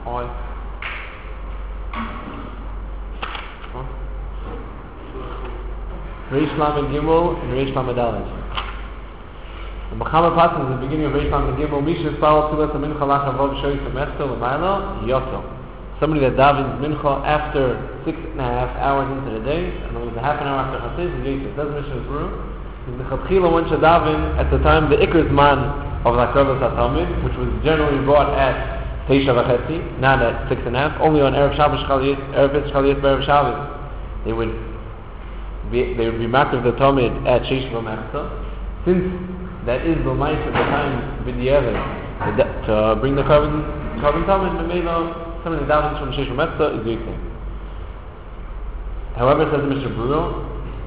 Oi. Reish Lamed Gimel and Reish Lamed Aleph. The Mechaber passes at the beginning of Reish Lamed Gimel. Misha Spal Tzilas Mincha Lach Avov Shoyis Mechta L'Mayla Yoto. Somebody that davens Mincha after 6.5 hours into the day, and it was a half an hour after Chatzis, is Yosef. That's Mishnah Brew. In the Chatchila one should daven at the time the Iker Zman of the Akravat HaTalmid, which was generally brought at Teisha V'Chetzi, not at 6.5, only on Erev Shabbos Shchaliyot, Erev Shchaliyot Erev Shabbos. They would be matter of the Talmud at Sheish V'Mechta. Since that is the mice at the time B'di'evet to bring the Karban Talmud, Memela, some of the davens from Sheish V'Mechta is Yiktim. However, says Mr. Bruno,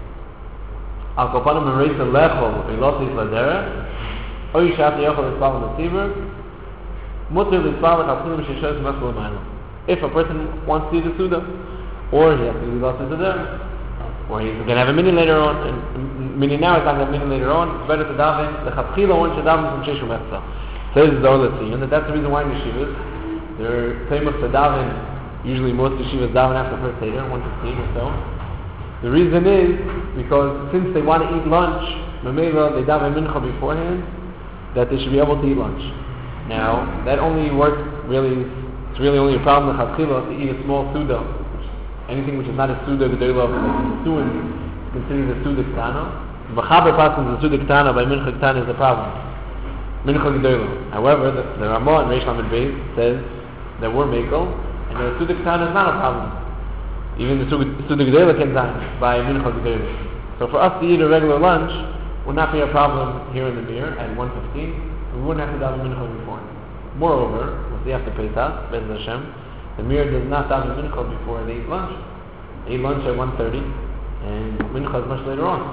Al Kopanim Mereisa Lechol Velotis Ladera, Oy Shat Yochel L'Spal L'Tziver, Mutter L'Spal L'Chatzilim Sheshes Mechta L'Mayla. If a person wants to do the Suda, or he has to do the Velotis Ladera, or he's going to have a mini later on, and mini now he's not going to have a mini later on, it's better to daven, the Chatchila one should daven from Sheish V'Mechta. Says the Orlatzi, and that's the reason why in yeshivas, they're famous to daven, usually most yeshivas daven after first Seder, 1:15 or so. The reason is, because since they want to eat lunch, Mamela, they daven Mincha beforehand, that they should be able to eat lunch. Now, that only works really, it's really only a problem with Chatchila to eat a small Suda. Anything which is not a Suda G'dayla, like Suin, is considered a Suda Ktana. B'chaber passes the Suda Ktana by Mincha Ktana is the problem. Mincha G'dayla. However, the Ramah in Reish Lamed Beis says that we're Mekel, and the Suda Ktana is not a problem. Even the Suda G'dayla can die by Mincha G'dayla. So for us to eat a regular lunch would not be a problem here in the Mir at 1:15. We wouldn't have to daven Mincha before. Moreover, we'll see after Pesach, Bez Hashem, the Mir does not daven Mincha before they eat lunch. They eat lunch at 1:30, and Mincha is much later on.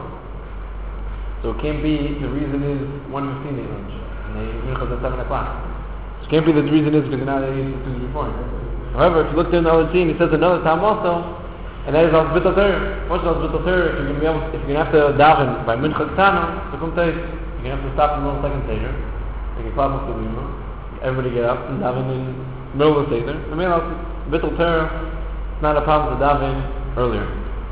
So it can't be, the reason is 1:15 they eat lunch, and they eat Mincha at 7 o'clock. So it can't be that the reason is because now they eat it before. However, if you look there in the other scene, it says another time also, and that is al B'tal Torah. What's al B'tal Torah? If you're going to have to daven by Mincha Ktana, so come take, you're going to have to stop in the middle of the second Seder, like a class of Lima, everybody get up and daven in middle of the Seder. I mean, B'tal Torah, it's not a problem to daven earlier.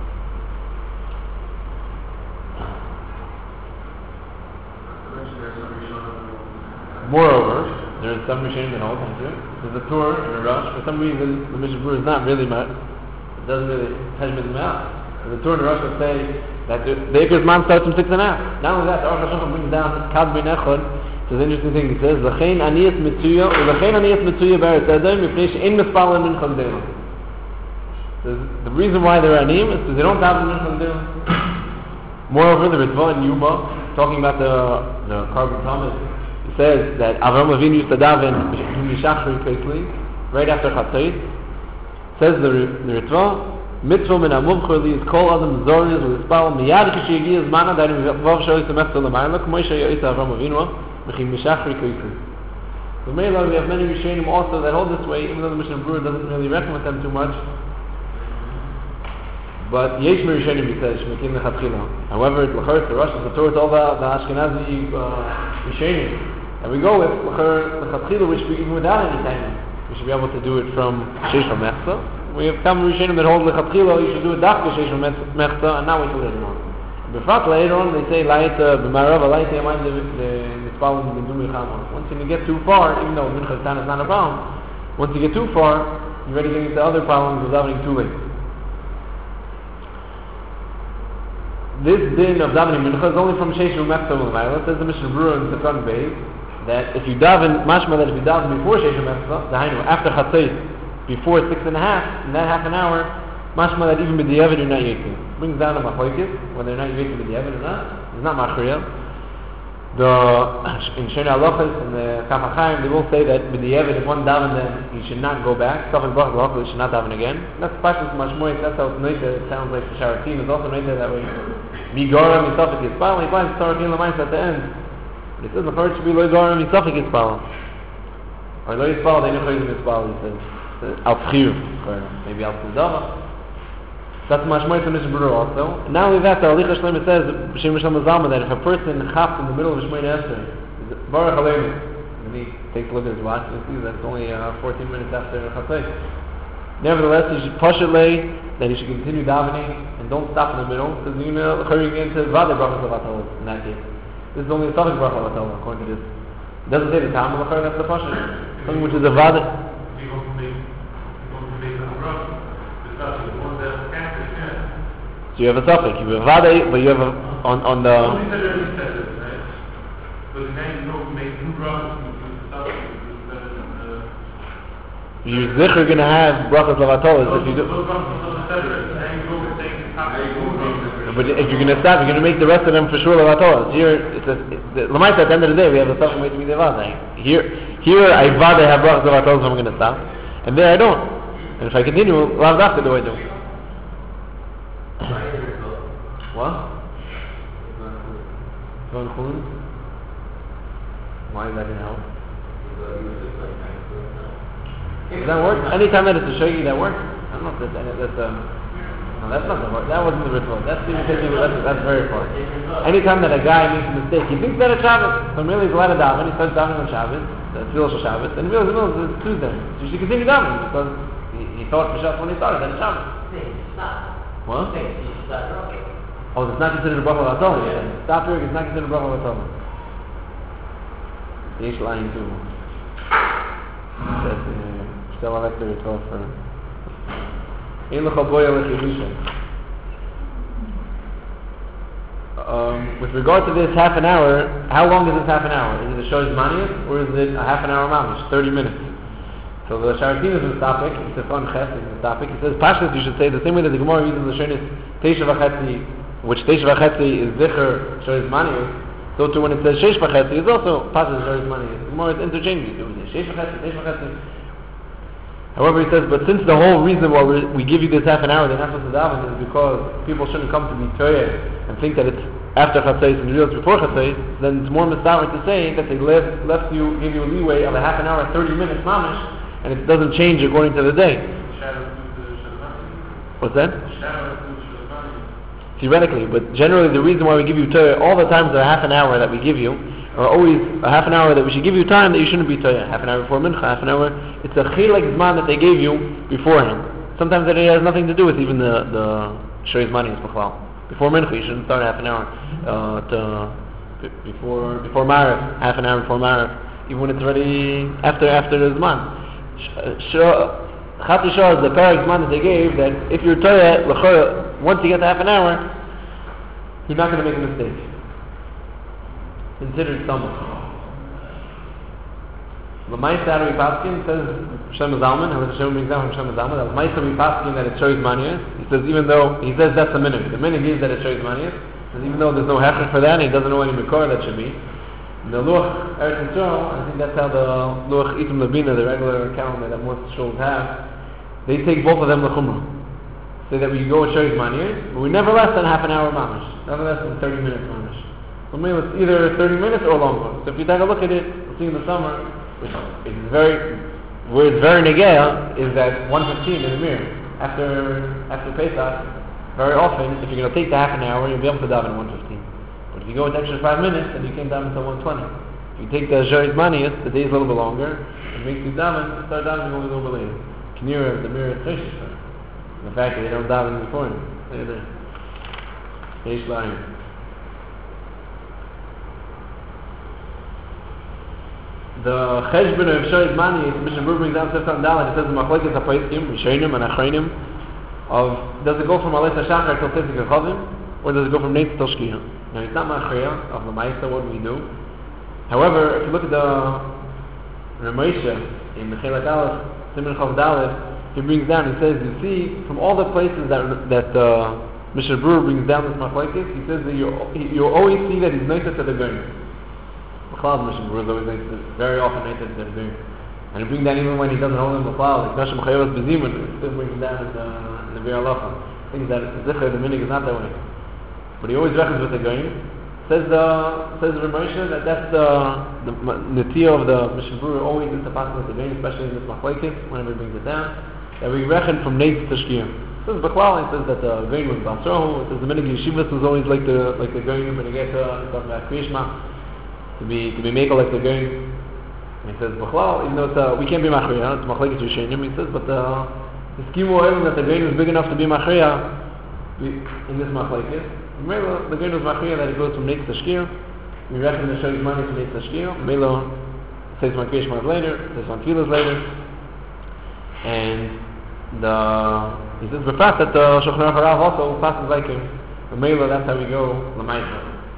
Moreover, there is some Rishonim that hold on to it. There's a tour and a rush. For some reason, the Mishnah Berurah is not really mad. It doesn't really hashmid them out. The tour and the rush would say that the Iker Zman starts from 6.5. Not only that, the Aruch HaShulchan brings down Kad Ben Echad. It's an interesting thing. He says, "L'chein aniyas mitzuya, u'l'chein aniyas mitzuya b'eretz Edom, mipnei she'ein mispal mincha g'dayla." The reason why they're aniyim is because they don't daven mincha g'dayla. Moreover, the Ritva in Yuba, talking about the Karban Talmud, he says that Avraham Avinu used to daven Mishachri quickly, right after Chatzos. Says the Ritva, "Mitzvah min hamuvchor li is kol adam zoriz v'lispal miyad k'shiyagi zmana dainu v'vav shoyis v'mechta l'mayla k'moi she'yoyis Avraham Avinu mechim Mishachri quickly." So we have many Rishonim also that hold this way, even though the Mishnah Berurah doesn't really reckon with them too much. But Yesh Rishonim he says Shmekim Lechatchila. However, it's L'chor, the Rosh, the Torah, it's all the Ashkenazi Rishonim. And we go with Lechatchila, which we, even without any time, we should be able to do it from Sheish V'Mechta. We have some Rishonim that hold Lechatchila, you should do it Dafka Sheish V'Mechta, and now wait till later on. Befrat later on, they say La'it B'Marava, La'it Yamayim the Nispalim B'Dum Yechama. Once you get too far, even though Mincha Ktana is not a problem, once you get too far, you're ready to get into other problems without davening too late. This din of davening Mincha is only from Sheish V'Mechta L'Mayla. Says the Mishnah Berurah in Sefan Beis, that if you daven, mashma that if you daven before Sheish V'Mechta, after Chatzos, before 6.5, in that half an hour, mashma that even b'di'evet you're not yaking. Brings down a machlokes, whether or not you're yaking b'di'evet or not. It's not machriya. In Shonei Halachos and the Kaf HaChaim, they will say that b'di'evet, if one daven then, he should not go back. Safek Bach L'Halachos, he should not daven again. That's Pashtus Mashmoy, that's how it's noted. It sounds like the Sharatim is also noted that way. Migara Misafek Yispal, he finds Tarakim L'Mayis at the end. But it says the first should be Lo Yigara Misafek Yispal. Or Lo Yispal, they know Choyim Yispal, he says. Al Tchiv, or maybe Al Tzidava. That's Mashmoy to Mishnah Berurah also. And not only that, the Alicha Shlema says, B'Shem Mishlam Zalma, that if a person chaps in the middle of Shmoyne Esther, Baruch Aleinu, and he takes a look at his watch and sees that it's only 14 minutes after Chatzos. Nevertheless, he should push it lay, that he should continue davening and don't stop in the middle, because you're going to into Vade Brachas Levatol in that case. This is only a Tzaddik Bracha Levatol according to this. It doesn't say the time of the that's the push. Something which is a Vade. So you have a suffix, you have a Vade, but you have a, on the... Only said early said it, right? But now you know make two brachas with the suffix, which is better than You're zicher going to have Brachas Levatol if you do... But if you're going to stop, you're going to make the rest of them for sure Levatol. Here, Lamaita, at the end of the day, we have a suffix way to be the Vade. Here I Vade have Brachas Levatol, so I'm going to stop. And there I don't. And if I continue, Lav Dafka do I do. What? Going Chulun? Why is that going to help? Does that work? Anytime that it's a shogeg, that works. I don't know if that's no, that's not the word. That wasn't the ritual. That's very far. Anytime that a guy makes a mistake, he thinks that it's Shabbos. So really he's allowed to daven. He starts davening on Shabbos. That's real Shabbos. And he realizes, no, it's Tuesday. So you should continue davening because he thought for Shabbos when he started, that it's Shabbos. What? Oh, it's not considered a bracha l'atol. Stop here, it's not considered a bracha l'atol. Yesh lying too. Still have extra 12 for him. Ein l'chol goya l'chidusha. With regard to this half an hour, how long is this half an hour? Is it a shoyz maniyas or is it a half an hour mamish? 30 minutes. So the Sharatim is in the topic, it's a fun chef in the topic. It says, Pashtas, you should say the same way that the Gemara uses the Shonis Teisha V'chetzi, which Teisha V'chetzi is Zicher Shoyz Maniyus, so too when it says Sheish V'chetzi, it's also Pashtas Shoyz Maniyus. The Gemara is interchangeably doing this. Sheish V'chetzi. However, he says, but since the whole reason why we give you this half an hour, they're not supposed to daven, is because people shouldn't come to be Toyeh and think that it's after Chatzos and real before Chatzos, then it's more mistaken to say that they give you a leeway of a half an hour, 30 minutes mamish, and it doesn't change according to the day. What's that? Theoretically, but generally the reason why we give you Torah, all the times that a half an hour that we give you, are always a half an hour that we should give you time that you shouldn't be Torah. Half an hour before Mincha, half an hour. It's a chilek zman that they gave you beforehand. Sometimes that it has nothing to do with even the Shoyz Maniyus B'chlal. Before Mincha, you shouldn't start half an hour. Before Marav, half an hour before Marav, even when it's already after the zman. Chatzi Shah is the parak zman that they gave that if you're Torah, once you get to half an hour, you're not going to make a mistake. Considered stomach. The Ma'aser Rabbi Paskin says Shem Zalman, how Hashem brings down from Shem Zalman, that Ma'aser Rabbi Paskin that it shows maniyas. He says that's the minhag. The minhag is that it shows maniyas. Even though there's no hechach for that, and he doesn't know any makor that should be. The Luach Eretz Yisrael, I think that's how the Luach Itum Labina, the regular calendar that most shuls have, they take both of them l'chumrah. Say that we go with shows maniyas, but we never less than half an hour mamish, never less than 30 minutes mamish. So maybe it's either 30 minutes or longer. So if you take a look at it, we'll see in the summer, which is where it's very negea, is that 1:15 in the mirror. After Pesach, very often, if you're going to take the half an hour, you'll be able to daven at 1:15. But if you go with extra 5 minutes, then you can't daven until 1:20. If you take the Shoyz Maniyus, the day is a little bit longer, it makes you daven, start davening only a little bit later. Kinira, the mirror is Cheshish. The fact that they don't daven before him. Look at that. Yesh L'ayim. The Cheshbon of Shoyz Maniyus, Mishnah Berurah brings down Sefton Dalet, it says the Machlekes HaPoskim, Rishonim and Achronim, does it go from Aleph HaShachar till Tzitzik HaChavim, or does it go from Neitz till Shkiyah? Now it's not Machriya of the Ma'aser, what do we do? However, if you look at the Ramesha in the Chelak Aleph, Siman Chav Dalet, he brings down, he says, you see, from all the places that Mishnah Berurah brings down this Machlekes, he says that you always see that he's Neitz to the Goyim. Machlal Mishnah Berurah is always Neitz, very often Neitz to the Goyim. And he brings down even when he doesn't hold him Machlal, like Nashim Chayavas Bezimun, it still brings him down in the Be'er Halacha. Things that Zichar, the minhag is not that way. But he always reckons with the Goyim. Says the Ramosha that that's the Netiyah of the Mishnah Berurah always is to pass with the Goyim, especially in this Machlekes, whenever he brings it down, that we reckon from Neitz to Shkiyah. It says B'chlal, it says that the Goyim was Basrohu, it says the minhag Yeshivas was always like the Goyim, and he gets to Kriyishma, to be makel like the Goyim. And he says, B'chlal, even though it's, we can't be machriya, it's machlekes rishonim, he says, but the skimu oil that the grain was big enough to be machriya in this machlekes. Melo, the grain was machriya that it goes from neitz to shkir. We reckon the shay's money from neitz to shkir. Melo says one kriyash month later, says one tefillas later. And he says, befast that the Shulchan Aruch Harav also passes like him. The Melo, that's how we go, l'maisa.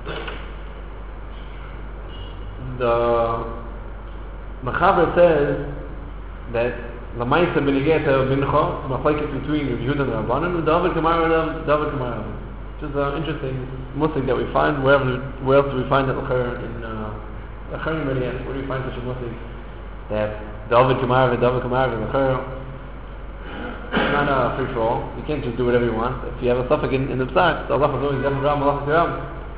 The Mechaber says that l'maisa b'negei to mincha, machlekes between Rav Yehuda and Rabbanan, and David Kamara, which is an interesting musik that we find. Where else do we find that l'cher in l'cher in Median? Where do we find such a musik that David Kamara, l'cher? It's not a free for all. You can't just do whatever you want. If you have a suffix in the psak, the Allah is always David Ram, Allah Kiram.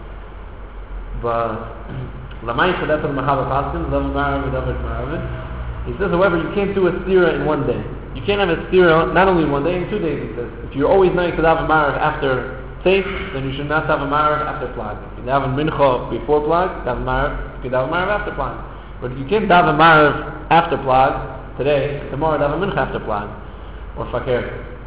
But l'maisa, that's what the Mechaber passes. David Kamara. He says, however, you can't do a stira in one day. You can't have a stira not only in one day, in 2 days. He says, if you're always knowing to daven marav after Seif, then you should not daven marav after plag. If you daven mincha before plag, daven marav. If you daven marav after plag, but you can't daven marav after plag today. Tomorrow daven mincha after plag or fakir.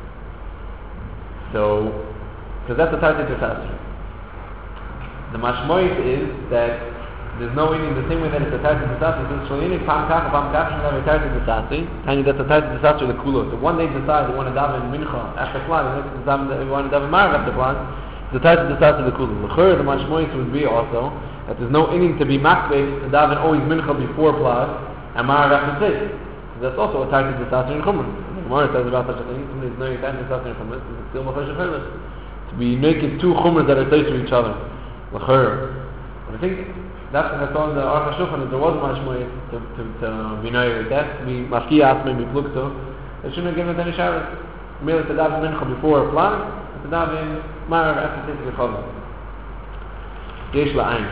So, because that's the target disaster. The mashmois is that there's no eating the same way that it's a target disaster. Since Shalini Pam Kach should have a target disaster. Tiny that's a target disaster the kulo. So one day decide they want to daven mincha after plag, the next time they want to daven marav after plag. The target disaster the kulo. The mashmois would be also that there's no eating to be makbid to daven always mincha before plag and marav after seif. That's also a target disaster in chumrah. The Gemara says about such a thing. Somebody's knowing a target disaster in chumrah. It's still machash chaylas. To be making two chumras that are close to each other. L'cher. But I think that's what I saw in the Aruch HaShulchan, that there was mashmoy to be knowing that, to be mafkiya asmei miplukto. They shouldn't have given it any shabbos. Merely to daven mincha before a plan, and to daven marav after taking the chavah. Yesh la'ayin.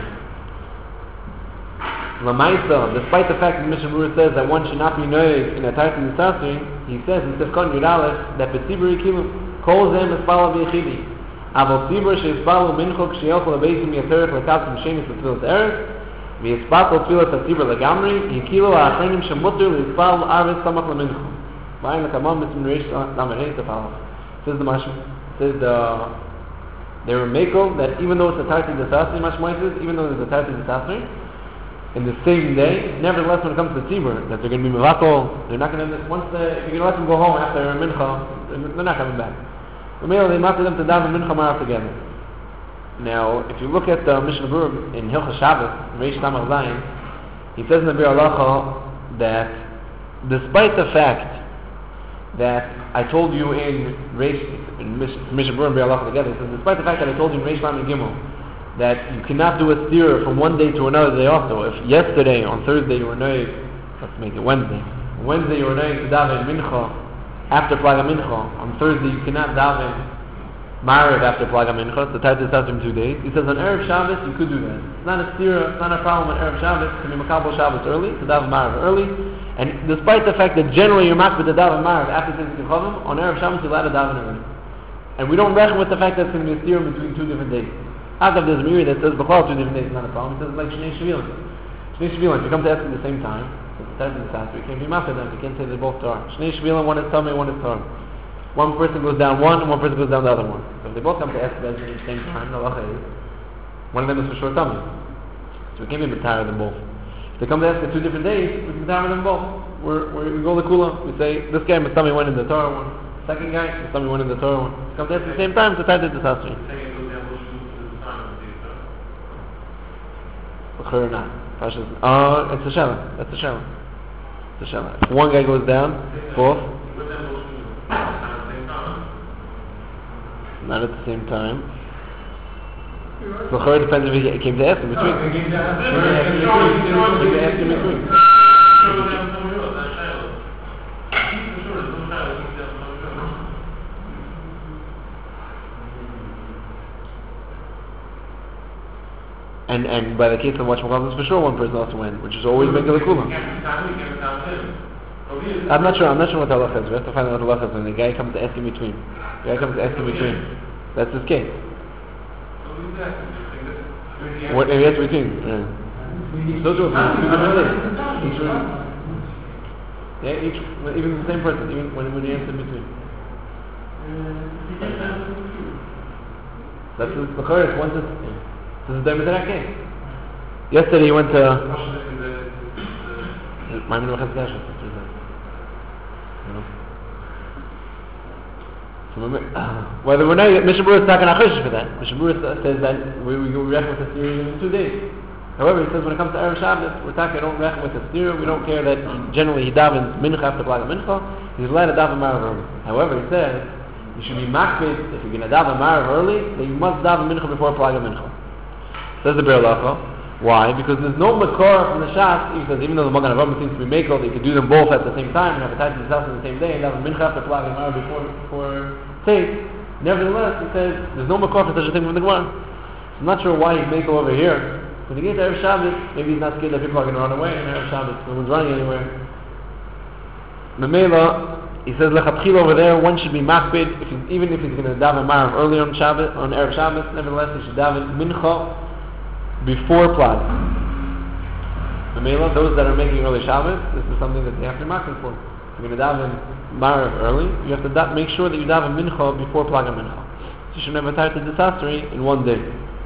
L'maisa, despite the fact that Mishnah Berurah says that one should not be knowing in a target disaster, he says in Sifkon Yud Aleph that b'tzibur yikilu kol zem espala v'yechidi. אבל ציבור שהספלו מנחו כשילכו לבייסים יתרך לקבצם שמש לתפילת ערב ויספקו תפילת הציבור לגמרי יקילו האחרונים שמותר להספל ערב סמך למנחו בעין לקמון מסמנריש למרהי תפלח. Says the Mashma, says they were makel that even though it's a tarti disaster, even though it's a tarti disaster, in the same day, nevertheless when it comes to tzibur, that they're going to be mevatel, they're not going to, if you're going to let them go home after mincha, they're not coming back. They matter them to daven mincha marav together. Now, if you look at the Mishnah Berurah in Hilchos Shabbos, Reish Tamar Zayin, he says in the Bir Halacha that despite the fact that I told you in Mishnah Berurah and Bir Halacha together, he says despite the fact that I told you in Reish Lamed Gimel that you cannot do a steer from one day to another day also. If yesterday on Thursday you were knowing, let's make it Wednesday you were knowing to daven mincha after Plaga Mincha. On Thursday you cannot daven Marav after Plaga Mincha. It's the type that starts in 2 days. He says on Erev Shabbos you could do that. It's not a stira, it's not a problem on Erev Shabbos to be Makabel Shabbos early, to daven Marav early. And despite the fact that generally you're makbid to daven Marav after Tzitzit Chavim, on Erev Shabbos you're allowed to daven early. And we don't reckon with the fact that it's going to be a stira between 2 different days. Agav, there's a mirror that says B'chol 2 different days is not a problem. It says like Shnei Shvilim. Shnei Shvilim, if you come to ask at the same time, you can't be mad for them. You can't say they both Torah. Shnei Shvilim, one is Tamei, one is Torah. One person goes down one, and one person goes down the other one. So if they both come to ask at the same time, the halacha is one of them is for sure Tamei. So we can't be tired of them both. If they come to ask at 2 different days, we can tire them both. We go to Kula. We say this guy must Tamei went in the Torah one. Second guy must Tamei went in the Torah one. Come to ask at the same time to tie the disaster. Or not. It's a shela. That's a shela. It's a shela. If one guy goes down, both. Not at the same time. So it depends if he came to ask in between. He came to ask in between. And by the case of watch Machal, for sure one person also win, which is always making the kula. I'm not sure what the halacha is. We have to find out what the halacha is when the guy comes to ask in between. That's his case. What area is between? Yeah. So 2 different days. Yeah, even the same person, even when you're in between. That's the chorus. Once this is the Midrash case. Yesterday he went to. Maimon Mechaz whether we're not, Mishnah Berurah is talking Achish for that. Mishnah Berurah says that we reckon with the steer in 2 days. However, he says when it comes to Erev Shabbos, we're talking, don't reckon with the steer. We don't care that generally he davens mincha after Plaga Mincha. He's allowed to daven Marav early. However, he says you should be makbid if you're going to daven Marav early, then you must daven Mincha before Plaga Mincha. Says the Be'er Lacha. Why? Because there's no makor from the Shas, because even though the Magen Avraham seems to be makel, they could do them both at the same time and have a time to themselves on the same day and have a mincha after Plaga and Marav before Tate. Nevertheless, he says there's no makor for such a thing from the Gemara. I'm not sure why he's makel over here. When he gets to Erev Shabbos, maybe he's not scared that people are going to run away in Erev Shabbos. No one's running anywhere. Memela, he says lechatchil over there, one should be makbid, even if he's going to daven Marav early on Shabbos, on Erev Shabbos. Nevertheless, he should daven mincha before Plaga. Memela, those that are making early Shabbos, this is something that they have to be makbid for. If you're going to daven Marav early, you have to make sure that you daven mincha before Plaga mincha. So you should have a time to disaster in one day.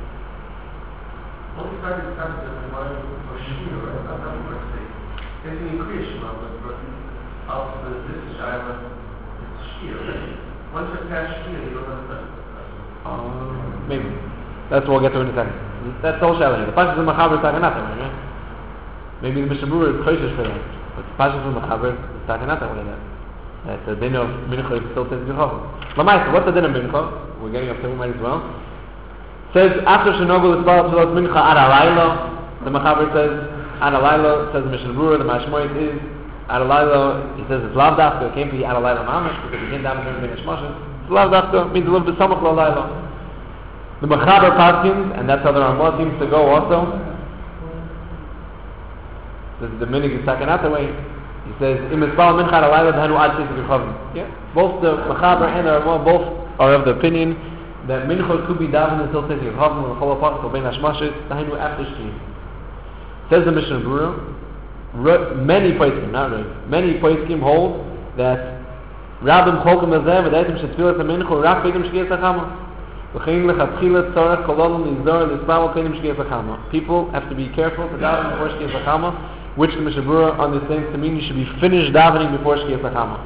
Only try to discuss it in one or Shia, right? Not that much say. There's an increase of this Shiva, it's Shia, right? Once you're past Shia, you don't have to. Maybe. That's what we'll get to in a second. That's the whole Shiva here. The Pashas of Machaber is talking nothing, right? Maybe the Mishnah Berurah is choishes for that. But the Pashas of Machaber is talking nothing with that. That the din of Mincha is still taking the Chacham. Lamaisa, what's the din of Mincha? We're getting up to it, might as well. Says after Shenogel is followed to Mincha Ad Alayla. The Machaber says Ad Alayla. Says the Mishnah Berurah. The Mashmoyet is Ad Alayla. He says it's Lav Dafka. It can't be Ad Alayla Mamash because you can't daven during Bein Hashmashos. It's Lav Dafka means a little bit Samach Lalayla. The Machaber Paskins, and that's how the Ramah seems to go also. This is the minig is taken out the way. He says Im Mispal Mincha Ad Alayla Dhanu Ad Tzitzik Yechavim. Yeah, both the Machaber and the Ramah both are of the opinion that mincha could be davened until Tzitzik Yechavim and the Chol HaPasuk Bein Hashmashos Tahinu after Shkia. Says the Mishnah Berurah, many poskim, not really, many poskim hold that Rabbim Cholkim Azeh v'daitim shetfilat ha-mincha rak b'edim Shkias HaChama v'chein lechatchila tzorach kololum lizor l'spal b'edim Shkias HaChama. People have to be careful to daven before Shkias HaChama, which the Mishnah Berurah understands to mean you should be finished davening before Shkias HaChama.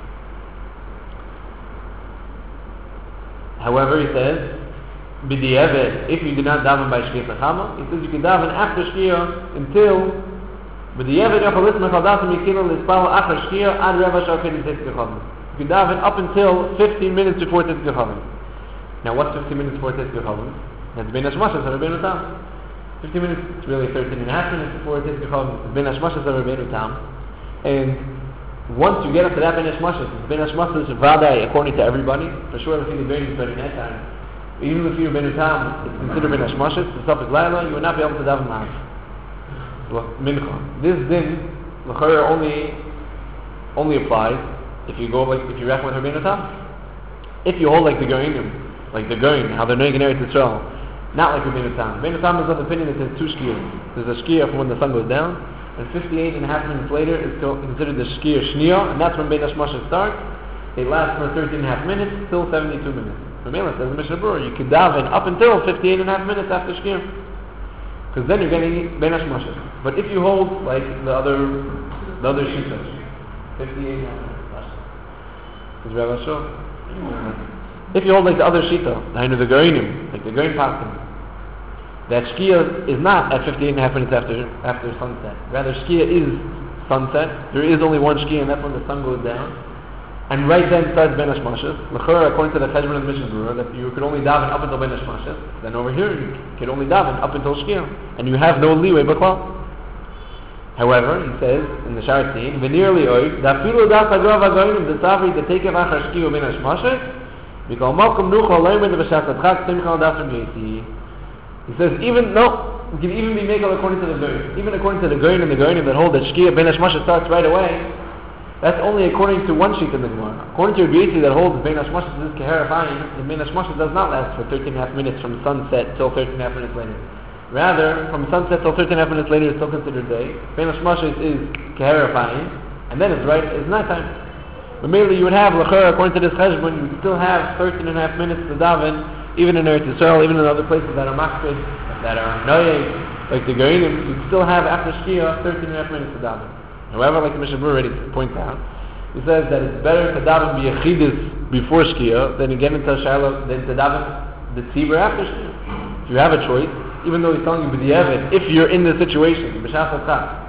However, he says, b'di'evet, if you do not daven by Shkias HaChama, he says you can daven after Shkia until b'di'evet yochel lismech al dasim yikilo l'spal achar Shkia ad reva shah kedim Tzitzik Yechavim. You can daven up until 15 minutes before Tzitzik Yechavim. Now, what's 15 minutes before Tzitzik Yechavim? That's Bein Hashmashos or Bein Utam. 15 minutes, it's really 13 and a half minutes before Tzitzik Yechavim. It's Bein Hashmashos or Bein Utam. And once you get up to that Bein Hashmashos, it's Bein Hashmashos Vadai according to everybody. For sure, if you're Bein that time, even if you're Bein Utam, it's considered Bein Hashmashos. The Suffolk Laila, you will not be able to daven Ma'av. Mincha. This din, l'chayr only applies if you go if you reckon with her Bein Utam. If you hold like the Goinim, how they're knowing in Eretz Yisrael, not like the Bein Utam. Bein Utam is of the opinion that there's two shkiyas. There's a shkiyah from when the sun goes down, and 58 and a half minutes later is considered the shkiyah shniya, and that's when Bein Hashmashos starts. They last for 13 and a half minutes till 72 minutes. From Mela says the Mishnah Berurah, you can daven up until 58 and a half minutes after shkiyah, because then you're getting Bein Hashmashos. But if you hold like the other shita, 58 and a half minutes. Is Rabbi Shul? If you hold like the other shita, the Goinim, like the Goin Paskin, that Shkia is not at 58 and a half minutes after sunset. Rather, Shkia is sunset. There is only one Shkia, and that's when the sun goes down. And right then starts Bein Hashmashos. L'chor, according to the Cheshbon of the Mishnah Berurah, that you could only daven up until Bein Hashmashos. Then over here, you could only daven up until Shkia, and you have no leeway b'klal. However, he says in the Shartin, "V'nearly oid dafilu das agrov agoinim desavri detekev achar Shkia Bein Hashmashos mikol malkum nuchol leimed b'shas adchak simchal dasrim yesi." He says, even no, we can even be makel according to the Goyin. Even according to the Goyin and the Goyinim that hold that Shkia Bein Hashmashos starts right away, that's only according to one sheet in the Gemara. According to Rabbi Yossi that holds Bein Hashmashos is keherafayim, the Bein Hashmashos does not last for 13 and a half minutes from sunset till 13 and a half minutes later. Rather, from sunset till 13 and a half minutes later is still considered day. Bein Hashmashos is keherafayim, and then it's nighttime. But merely you would have, according to this cheshbon, you would still have 13 and a half minutes to daven, even in Eretz Yisrael, even in other places that are makpid, that are noyeg, like the Geonim, you'd still have after Shkia 13 and a half minutes to daven. However, like the Mishnah Berurah already points out, he says that it's better to daven b'yechidus before Shkia than to get into Shiloh, than to daven the tzibur after Shkia. If you have a choice, even though he's telling you b'di'evet, if you're in the situation, b'shas hatzach,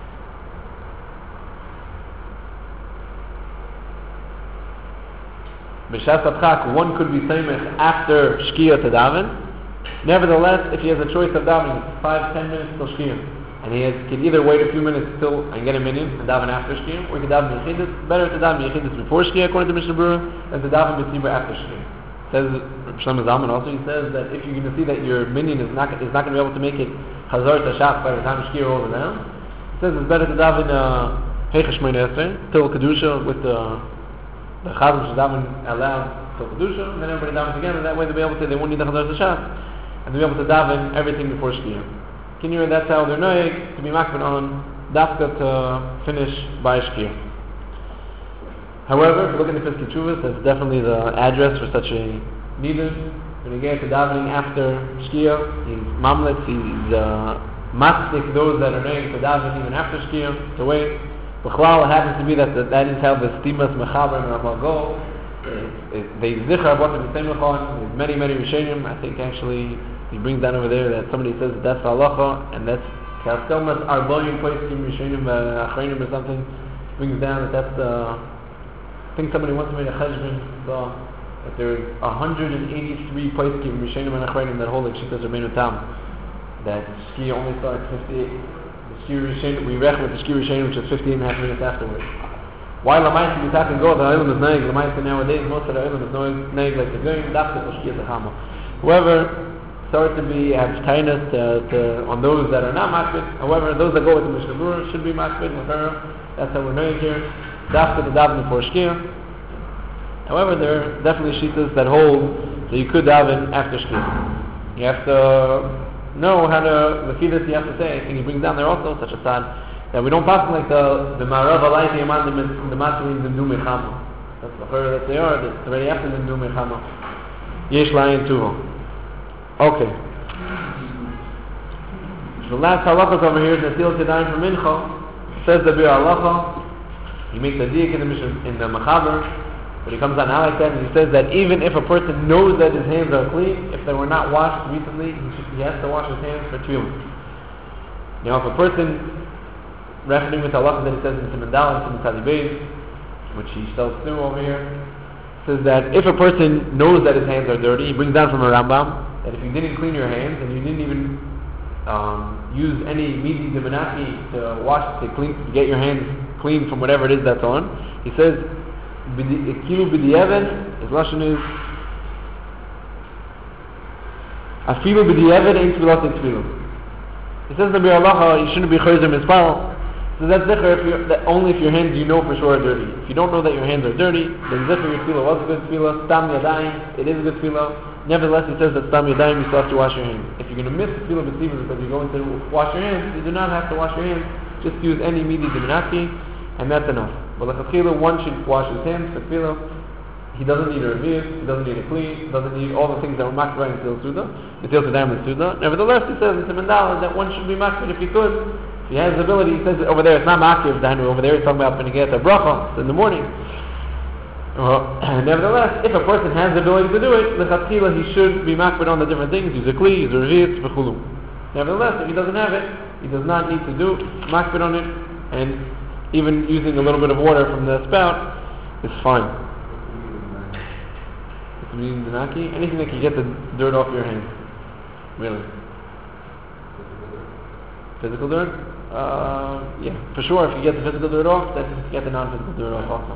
b'shas hatzach, one could be samech after Shkia to daven. Nevertheless, if he has a choice of davening 5-10 minutes till Shkia, and he can either wait a few minutes till and get a minyan and daven after Shkia, or he can daven Yechidus. Better to daven Yechidus before Shkia, according to Mishnah Berurah, than to daven B'tzibur after Shkia. Says Shlomo Zalman also, he says that if you're going to see that your minyan is not going to be able to make it Chazar to Shach by the time Shkia rolls around, he says it's better to daven Heicha Shmoneh Esrei till Kedusha with the Chazan should daven aloud till Kedusha, and then everybody davens again, and that way they won't need the Chazar to Shach, and they'll be able to daven everything before Shkia. Kinyer, that's how they're noyeg to be makbid on dafka to finish by Shkia. However, if you look at the Piskei Teshuvos, that's definitely the address for such a nidus. When you get to davening after Shkia, he's mamletz, he's mastik those that are noyeg to daven even after Shkia, to wait. B'chlal, it happens to be that is how the stimas mechaber and Rabbah go. They zichar about the Mitzvah. There's many Rishonim. I think actually he brings down over there that somebody says that that's halacha, and that's kaskelmas arbonim poskim Rishonim achreinim or something. Brings down that that's I think somebody once made a cheshbon saw that there's 183 poskim Rishonim and achreinim that hold like shittas Rabbeinu Tam, that Shkia only starts 58. The Shkia Rishonim, we reckon with the Shkia Rishonim, which is 15 and a half minutes afterwards. Why Lamaisa we talk and go, the Olam is naig, Lamaisa nowadays, most of the Olam is naig like the Goyim, dafka to Shkia Techama. However, sorry to be, have kindness on those that are not makbid. However, those that go with the Mishnah Berurah should be makbid, that's how we're naig here. Dafka to daven before Shkia. However, there are definitely shittas that hold that you could daven after Shkia. You have to know how to, the kiddush you have to say, I think he brings down there also such a side, that we don't pass like the Marav Alayhi Yaman, the Matrim, the Ndu Mechama. That's the Chorah that they are, that's already after the Ndu Mechama. Yesh Layin Tuho. Okay. So the last halachas over here is Natil Kedayim for Mincha. Says the Bir Halacha. He makes a diak in the Mechaber, but he comes on now like that, and he says that even if a person knows that his hands are clean, if they were not washed recently, he has to wash his hands for tefillah. Now, if a person reckoning with halacha that he says in Siman Daled and Siman Tzadi, which he sells through over here, says that if a person knows that his hands are dirty, he brings down from a Rambam that if you didn't clean your hands and you didn't even use any midi de menaki to wash, to get your hands clean from whatever it is that's on, he says kilu b'di'evet, his lashon is afilu b'di'evet ein tefillah ein tefillah. He says the Bir Halacha, you shouldn't be chayzer mispal. So that's zikr only if your hands you know for sure are dirty. If you don't know that your hands are dirty, then zikr your tefillah was a good tefillah, stam yadayim, it is a good tefillah. Nevertheless, he says that stam yadayim, you still have to wash your hands. If you're going to miss tefillah b'tzibur because you're going to wash your hands, you do not have to wash your hands. Just use any midi diminaki, and that's enough. But like a tefillah, one should wash his hands for tefillah. He doesn't need a reviv, he doesn't need a clean, he doesn't need all the things that were makbid in Natil Kedayim and Suda. Nevertheless, he says in Siman Daled that one should be makbid if he could. If he has the ability, he says over there, it's not makbid, over there he's talking about when you get a bracha, it's in the morning. Nevertheless, if a person has the ability to do it, l'chatchila he should be makbid on the different things, use a kli, use a reviv, v'chulu. Nevertheless, if he doesn't have it, he does not need to do makbid on it, and even using a little bit of water from the spout is fine. Anything that can get the dirt off your hands. Really. Physical dirt? Yeah, for sure. If you get the physical dirt off, then you get the non-physical dirt off also.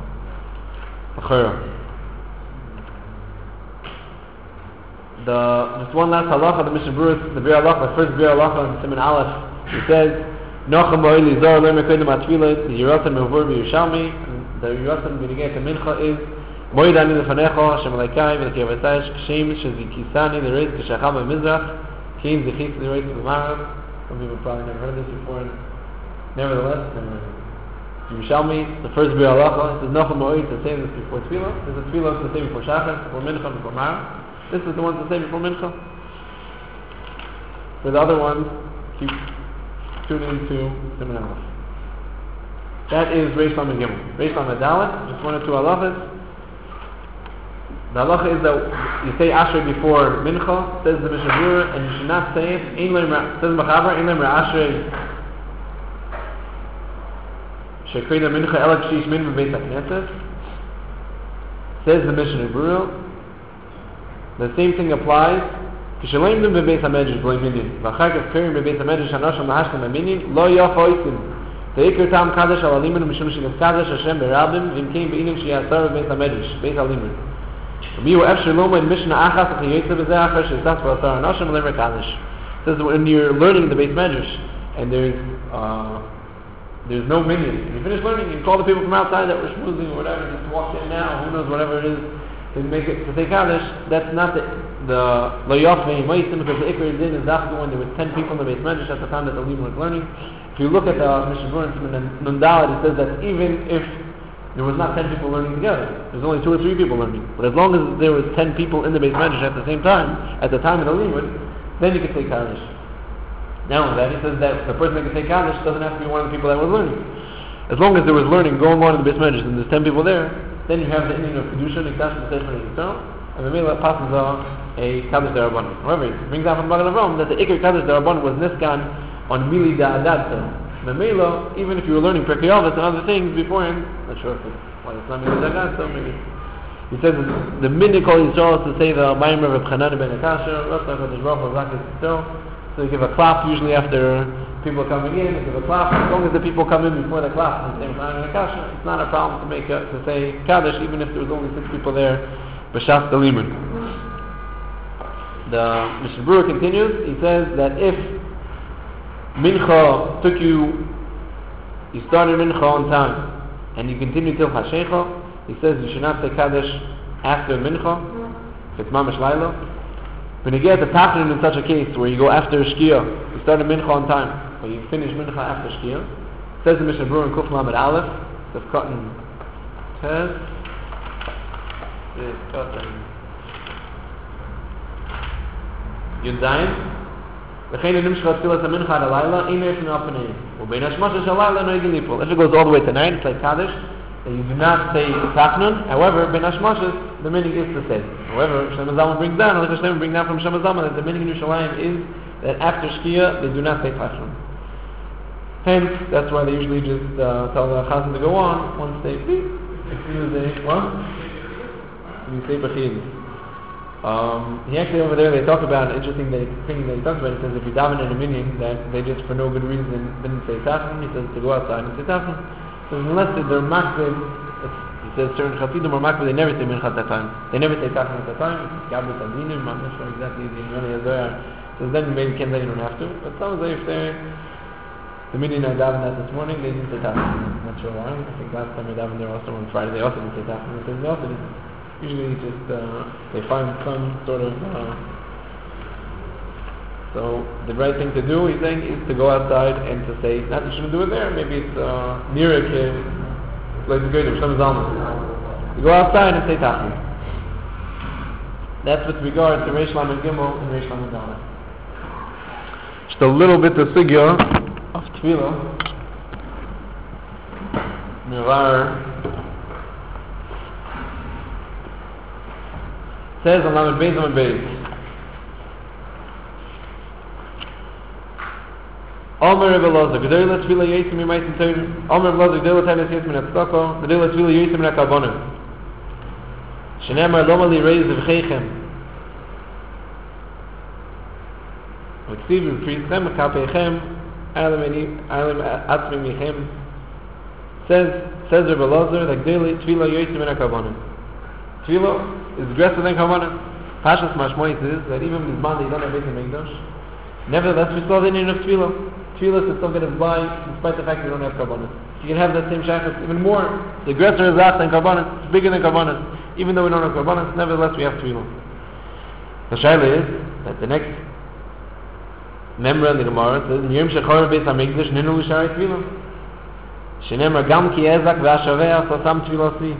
Just one last halacha, the Mishnah Berurah, the Bir Halacha, the first Bir Halacha in Siman Aleph, he says, Nochem Mo'ili Zor Lo Mekodim HaTfilah, the Yerushalayim Mevur B'Yerushalmi, the Yerushalayim B'Negei Mincha is Moed ani lefanecho, Hashem Elokai, v'lekevatesh, k'shem shezikisani, the reis k'shacham b'mizrach, k'im zichis the reis b'marav. Some people probably never heard this before. Nevertheless, Yerushalmi, the first Bir Halacha, it says Nochel Moed to say this before Tefillah. There's a Tefillah to say before Shachar, before Mincha, before Mara. This is the one to say before Mincha. For the other ones, keep tuning into Siman Aleph. That is Reish Lamed Gimel. Reish Lamed Dalet, just one or two halachas. The halacha is that you say Ashrei before Mincha, says the Mishnah Berurah, and you should not say it. Says Machaber, Ein Leim Ashrei Shekrina Mincha Elak Shish Min B'Beit HaKnesset. Says the Mishnah Berurah. The same thing applies. Kishalem Dim B'Beit HaMedrash B'Lei Minyan. V'achar Kav Kirim B'Beit HaMedrash Hanosham Lahashtem HaMinyan Lo Yafa Oisim. Teikir Tam Kadosh Al Alimin Mishum Shenes Kadosh Hashem Berabim V'im Keim B'Inim Sheyasar B'Beit HaMedrash Beit HaLimin. Miu Efshir Loma in Mishnah Achas V'Chiyotze B'Zeh Achar Shesas V'Asar Hanosham Lever Kadosh. Says when you're learning the Beit Medrash and there's no minion, and you finish learning, you call the people from outside that were schmoozing or whatever, just walked in now, who knows, whatever it is, to make it, to say Kaddish. That's not the Lo Yafei Maisim, because the Ikar Din is after when there was 10 people in the Beit Medrash at the time that the Lim was learning. If you look at the Mishnah Berurah and Nundalet, it says that even if there was not 10 people learning together, there's only 2 or 3 people learning. But as long as there was 10 people in the Beit Medrash at the same time, at the time of the Limud, then you could say Kaddish. Now that he says that the person that can say Kaddish doesn't have to be one of the people that was learning. As long as there was learning going on in the Beit Medrash and there's 10 people there, then you have the Indian of Kedusha, Nikdash, and Sefer Yisrael, and the Mela passes a Kaddish Darabanan. However, it brings out from Magen Avraham that the Iker Kaddish Darabanan was Niskan on Mili Da'adad. The Mela, even if you were learning Pirkei Avos and other things beforehand, not sure if it's not Mili Da'adad, so maybe. He says the Minni Kol Yisrael is to say the Maimer of Chanan ben Akasha, Rav Kodesh Baruch Hu Zakis Yisrael. So you give a clap usually after people coming in. You give a clap as long as the people come in before the clap. And say Kasha, it's not a problem to say Kaddish even if there was only 6 people there. B'shas the Liman. The Mishnah Berurah continues. He says that if Mincha took you started Mincha on time and you continue till Hashecha, he says you should not say Kaddish after Mincha if it's Mamash Laila. When you get the Tachnun in such a case where you go after Shkia, you start a Mincha on time, or you finish Mincha after Shkia, says the Mishnah Berurah in Kuf Lamed Aleph, the Cotton Tez, Yud Zayin, V'chein nimshcha tfilas ha-mincha ad halayla, ein eifin al-paneim, u'bein hashmasha shalayla no yigin lipol. If it goes all the way to night, it's like Kaddish, then you do not say Tachnun. However, Ben Hashmashas, the meaning is to say. However, Shem Zalman brings down, like Hashem brings down from Shem Zalman, that the meaning in Yerushalayim is that after Shkia, they do not say Tachnun. Hence, that's why they usually just tell the Chazan to go on once they beep. As soon as they, what? You say Bechid. He actually over there, they talk about an interesting thing that he talks about. He says if you daven in a minyan, that they just for no good reason didn't say Tachnun, he says to go outside and say Tachnun. So unless they're makbid, he says certain chassidim are makbid, they never say mincha at that time. They never say tachnun at that time. It's gablet adinim, I'm not sure exactly the Yonah Yazoyar. So then maybe you don't have to. But some say if they're the minyan I davened at this morning, they didn't say tachnun. I'm not sure why. I think last time I davened there also on Friday, they also didn't say tachnun. They also didn't. Usually just they find some sort of so the right thing to do, he's saying, is to go outside and to say, not you shouldn't do it there, maybe it's near a kid, like the great of Shem Zalman. You go outside and say Tachnun. That's with regard to Reish Lamed Gimel and Reish Lamed Dalet. Just a little bit of sugya of Tefillah. Mivar says on Lamed Beis Lamed Beis. Omer Rebbe Loza, G'dayla Tefillah Yeisim Yimaitim Teirim. Omer Rebbe Loza, G'dayla Teirim Yeisim Min HaTzedakah. G'dayla Tefillah Yeisim Min HaKarbonim. Shenemar Loma Li Reiz V'cheichem. V'ksiv V'pritzchem V'kapeichem Alim Atzmi Michem. Says Rebbe Loza that G'dayla Tefillah Yeisim Min HaKarbonim. Tefillah is greater than Karbonim. Pashas Mashmois is that even in Zman they don't have Beit HaMikdash. Nevertheless, we saw the meaning of Tefillah. Tefillah is still going to apply despite the fact that we don't have Karbonis. You can have that same shaykhus even more. The aggressor is less than Karbonis. It's bigger than Karbonis. Even though we don't have Karbonis, nevertheless we have Tefillah. The shayla is that the next member in the Gemara says, Yom Shechor Beis HaMikdash Ninu L'Sharei Tefillah. Shenemar Gam Ki Ezak Ve'ashavea So Sam Tfilosi.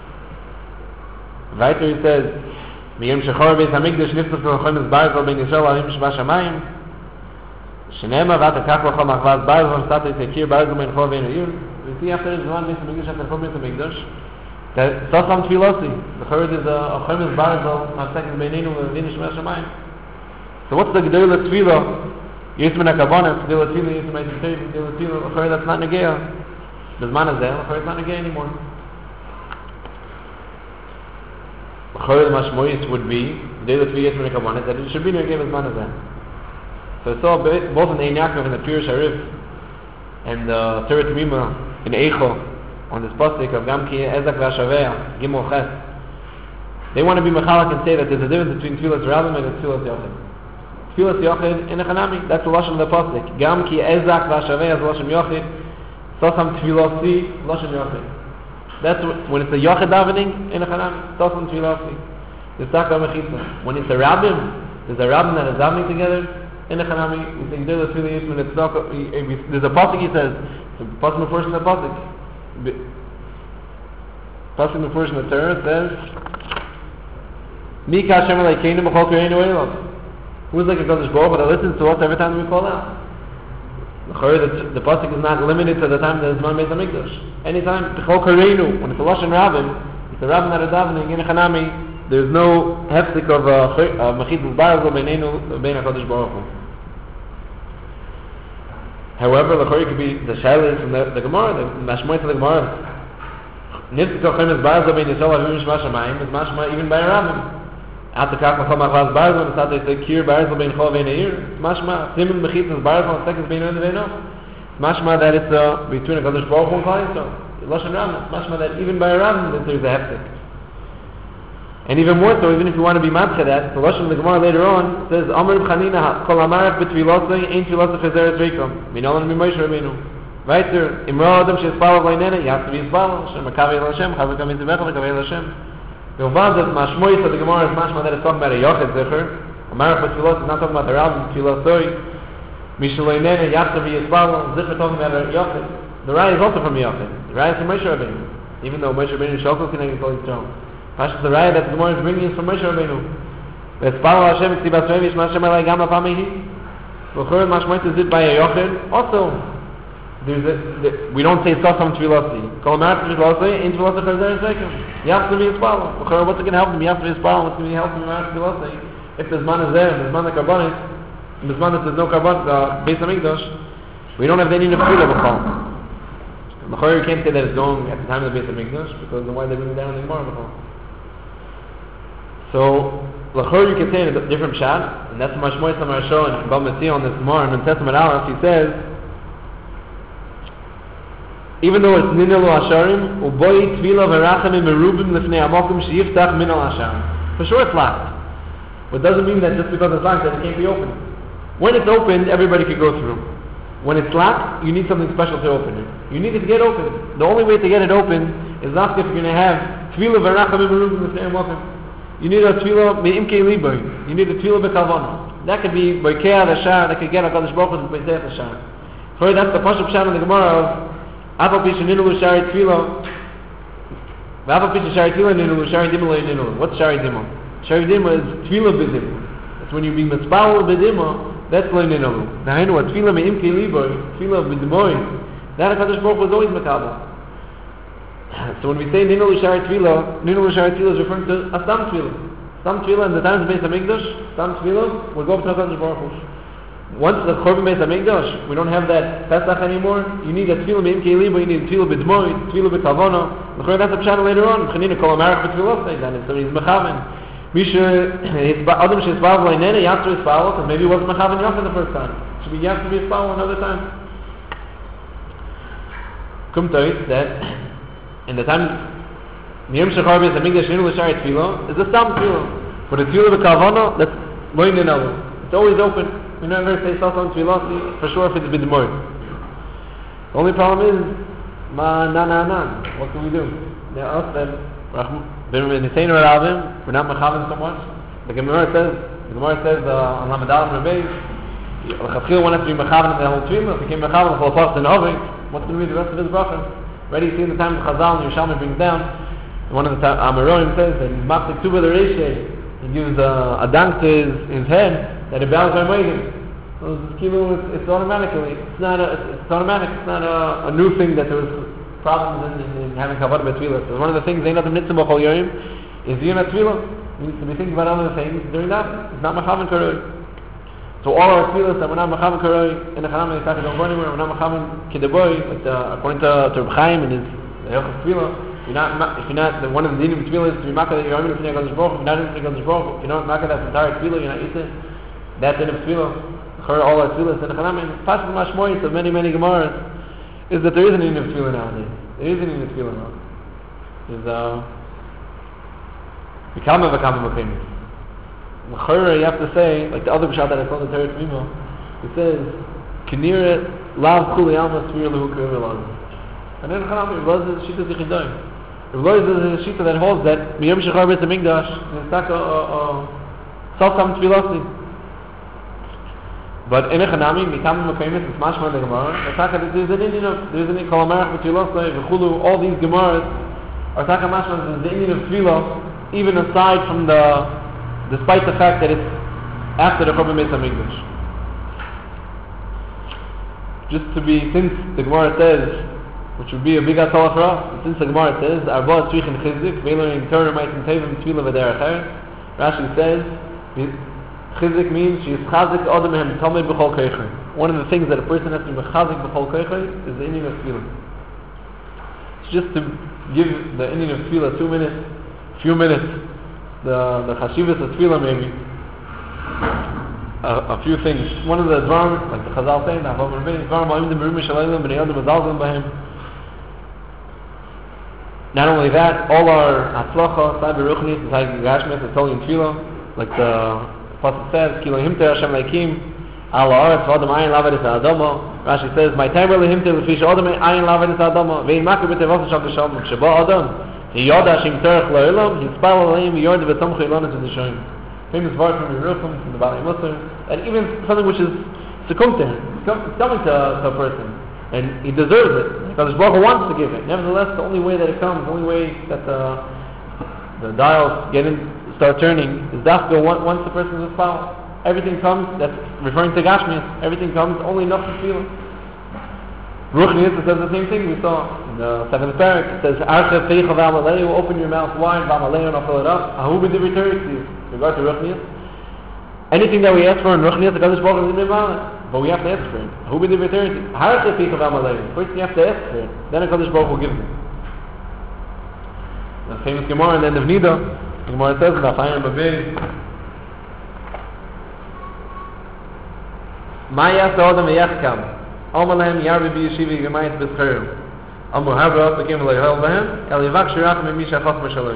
Weiter he says, Miyim Shechor Beis HaMikdash Niftas L'Chomes Barzel Ben Yisrael Alim Shba Shamayim. Shenemar Vata Kach L'Chom Achvaz Barzel Sata Yisekir Barzel Ben Chol Ben Yir. We see after the one Beis HaMikdash after Chol Beis HaMikdash that So Sam Tfilosi. The Chorid is a Chomes Barzel Ha'Sekes Beinenu L'Din Shba Shamayim. So what's the Gedol Tfilah? Yismin HaKavanah, Gedol Tfilah, Yismin HaKavanah, Gedol Tfilah, the Chorid that's not Negea. The Zman is there, the Chorid is not Negea anymore. The Chorid Mashmoyis would be, Gedol Tfilah, Yismin HaKavanah, that it should be Negea with Zman is there. So it's all both in the Ein Yaakov and the Pir Sharif and the Teret Mima in Eicho on this pasuk of Gam Ki Ezak Ve'ashavea, Gimel Ches. They want to be Mechalak and say that there's a difference between Tfilas Rabbim and Tfilas Yochid. Tfilas Yochid in a Chanami, that's the Lashon of the pasuk. Gam Ki Ezak Ve'ashavea is the Lashon Yochid. Sosam Tfilasi, Lashon Yochid. That's when it's a Yochid davening in a Chanami. Sosam Tfilasi. The Taka Mechitza. When it's a Rabbim, there's a Rabbim that is davening together. In the Chanami, we think there's a pasuk he says, the pasuk first in the pasuk. Pasuk the first in the Torah says, Mika Hashem Elokeinu b'chol kareinu elav. Who's like a Kodesh Baruch Hu that listens to us every time we call out? The pasuk is not limited to the time that is man Beis HaMikdash. Anytime b'chol kareinu, when it's a Lashon Rabbim, it's a Rabbim that is davening in the Chanami. There's no hefzik of Mechitzas Barzel Beinenu Bein HaKadosh Baruch Hu. However, the Chori could be the Shailis from the Gemara, the Mashmoyis of the Gemara. Nifzik of Chemes Barzel Bein Yisrael Avim Shma Shamayim is mashma even by Rabbim. After Kach Machal Machvaz Barzel, it's not they say Kir Barzel Bein Chol Bein Eir. Mashma Simen Mechitzas Barzel and Sekes Bein Eir Beino. Mashma that it's between HaKadosh Baruch Hu and Klal Yisrael. Lashon Rabbim. Mashma that even by Rabbim there's a hefzik. And even more so, even if you want to be matcha that, the Lashon of the Gemara later on says, Amar B'chanina, Kol Amarach B'tvilosai, Ein Tvilosai Chazeret Reikom, Minolan B'Moshe Rabbeinu. Right there, Imra Adam Shespalav Leinene, you have to be Yisbalav, Shem Makavei El Hashem, Chavei Kamei Zivecha, Makavei El Hashem. The Uvad that Mashmoyis of the Gemara is mashma that is talking about a Yochid Zecher. Amarach B'tvilosai is not talking about the Rabbim, Tvilosai. Mishal Leinene, you have to be Yisbalav, Zecher talking about a Yochid. The Rai is also from Yochid. The Rai is from Moshe Rabbeinu. Even though Moshe Rabbeinu is Shokol Kinei Kol Yisrael. Pashas the Raya that the Gemara is bringing is from Moshe Rabbeinu. V'espalo Hashem Tzibas Revi Shma Hashem Elai Gam Apamehi. V'chor Mashmoyis is it by a Yochid. Also, we don't say Sosam Tvilasi. Kol Amarach Tvilasi, Ein Tvilasi Chazeret Reikom. You have to be Espalo. V'chor, what's it going to help him? You have to be Espalo. What's going to help him Amarach Tvilasi? If the Zman is there, and the Zman is Karbonis, and the Zman is there's no Karbon, Beis HaMikdash, we don't have any Nefila B'chol. V'chor, you can't say that it's going at the time of the Beis HaMikdash, because then why they bring it down in the Gemara B'chol? So, L'chor you can say in a different shot, and that's Mashmoyis HaMarashon and Bal Metzia on this Gemara, and in Testament Aleph, he says, even though it's Ninelu Asharim, Uboi Tvila V'rachamim Merubim L'fnei Amokim Sheyiftach Minal Asharim. For sure it's locked. But it doesn't mean that just because it's locked that it can't be opened. When it's opened, everybody can go through. When it's locked, you need something special to open it. You need it to get open. The only way to get it open is not if you're going to have Tvila V'rachamim Merubim L'fnei Amokim. You need a tefillah me'imkei liboy. You need a tefillah be'kalvana. That could be boikea the shah. That could get a Kadosh Baruch Hu and boikea the shah. For that's the pasuk shah in the Gemara of Afal Pisha Ninulu Shari Tefillah. Afal Pisha Shari Tefillah Ninulu Shari Dimah Ninulu. What's Shari Dimah? Shari Dimah is tefillah b'dimah. That's when you be mitzpal b'dimah. That's lo Ninulu. Now I know what tefillah me'imkei liboy, tefillah b'dimoy. That a Kadosh Baruch Hu is always makabel. So when we say Ninulu Shari Tefillah is referring to a Stam Tefillah. Stam Tefillah in the times of Beis HaMikdash, Stam Tefillah will go up to HaKadosh Baruch Hu. Once the Chorban Beis HaMikdash, we don't have that Pesach anymore. You need a Tefillah Me'imkei Libo, you need a Tefillah B'dmoy, Tefillah B'kavona. The Chorban that's a pshat later on. Chanina Kol Amarach B'tefillah, then if somebody's Mechaven. Misha, Adam Shespav Leinene, you have to Espal, because maybe he wasn't Mechaven Yochid the first time. So you have to be Espal another time. Kumtoit that in the time Miyam Shechar Beis HaMikdash Ninulu Shari Tefillah is a Stam Tefillah. But a Tefillah B'kavana, that's Lo Ninelu. It's always open. We never say Sosam Tefillah, for sure if it's B'dmoy. The only problem is, what can we do? Now us then, we're not Mechaven so much. The Gemara says on Lamed Aleph Rebbeis, L'chafchil one has to be Mechaven in the whole Tefillah. If he came Mechaven, the whole Pasuk in Ovid, What's going to be the rest of his bracha? Already you see in the time of Chazal, and Yerushalmi brings down, one of the Amoraim says that he's Machzik Tuba the Reishe, he gives a dunk to his head, that it bows by waiting. So it's automatically, it's automatic, it's not a new thing that there was problems in having kavod b'tefillah. So one of the things, Ein Adam Nitzim B'chol Yoyim, is Yom HaTefillah. We need to be thinking about other things during that. It's not Mechavan Karoi. So all our tefillahs that we're not Mechavan Karoi, in the Chanam and Yisach don't go anywhere, we're not Mechavan Kedeboy, according to Reb Chaim and his Hilchos Tefillah. If you're not, one of the dinim of tefillah is to be makar that you're only lifnei HaKadosh Baruch Hu. If you're not lifnei HaKadosh Baruch Hu, if you're not makar that entire tefillah, you're not eating. That din of tefillah, all our tefillahs in the Chanam and Pasuk Mashmoyis of many Gemaras, is that there is an din of tefillah nowadays. There is an din of tefillah now. There's V'kama Mechemis. L'chorah, you have to say, like the other b'shat that I saw in the Torah T'mimo, it says, K'nira lav kuli alma svir lehu k'ir v'laz. And then Chanam, Rebbe is a shita zichidoy. Rebbe is a shita that holds that miyom shechar b'et HaMikdash, it's like a self-come tefillah. But in a Chanami, Mikam Mechemis, it's mashma the Gemara, there's an Indian of, there's an Kol HaMerach v'tefillah, v'chulu, all these Gemaras, are taka mashma, there's the Indian of tefillah, even aside from despite the fact that it's after the Churban Beis HaMikdash. Just to be, since the Gemara says, which would be a big atala for us, since the Gemara says, Arba Tzrich and Chizdik, Veiler in Torah Maitim Tevim Tefillah V'derech Eretz, Rashi says, Chizdik means she is chazik Adam Mehem Tamei B'chol Keicher. One of the things that a person has to be chazik B'chol Keicher is the Indian of Tefillah. It's just to give the Indian of Tefillah few minutes, the chashivas of tefillah maybe, a few things. One of the dvarim, like the Chazal saying, not only that, all our hatzlacha, sai beruchnis, sai gashmes, is totally in tefillah, like the Pasuk says, Kilo himter Hashem leikim, al haaretz v'adam ayin lavet es ha'adama. Rashi says, my tamer lehimter lefish adam ayin lavet es ha'adama, ve'in makar b'tevos shal b'shalom, sheba adam, he yoda shim terech lo'elam, he spal aleim, he yoda v'tomchu ilanis in the shoyim. Famous verse from Yerucham, from the Bali Muslim, and even something which is succumbed to him, it's coming to a person, and he deserves it, because Baruch Hu wants to give it. Nevertheless, the only way that it comes, the only way that the dials start turning, is dafka once the person is foul. Everything comes, that's referring to Gashmias, everything comes only enough to feel it. Ruch Niyitz says the same thing we saw in the 7th parak. It says, Arche Feicha V'Amalei, open your mouth wide, V'Amalei, and I'll fill it up. Ahu B'Divri Torah Ksiv. In regard to Ruch Niyitz, anything that we ask for in Ruch Niyitz, the Kadosh Baruch Hu is invalid. But we have to ask for it. Ahu B'Divri Torah Ksiv. Arche Feicha V'Amalei. First you have to ask for it. Then the Kadosh Baruch Hu gives it. The famous Gemara in the end of Nida, the Gemara says, V'Achayim B'Bei, Ma Yas Ha'odam V'Yachkam. Amalem Yarbi B'Yeshiva Gemayit B'Scherem. Amu Havra Bekim Le'Hel B'Hem El Yivak Shirach Me'Misha Chos B'Shalom.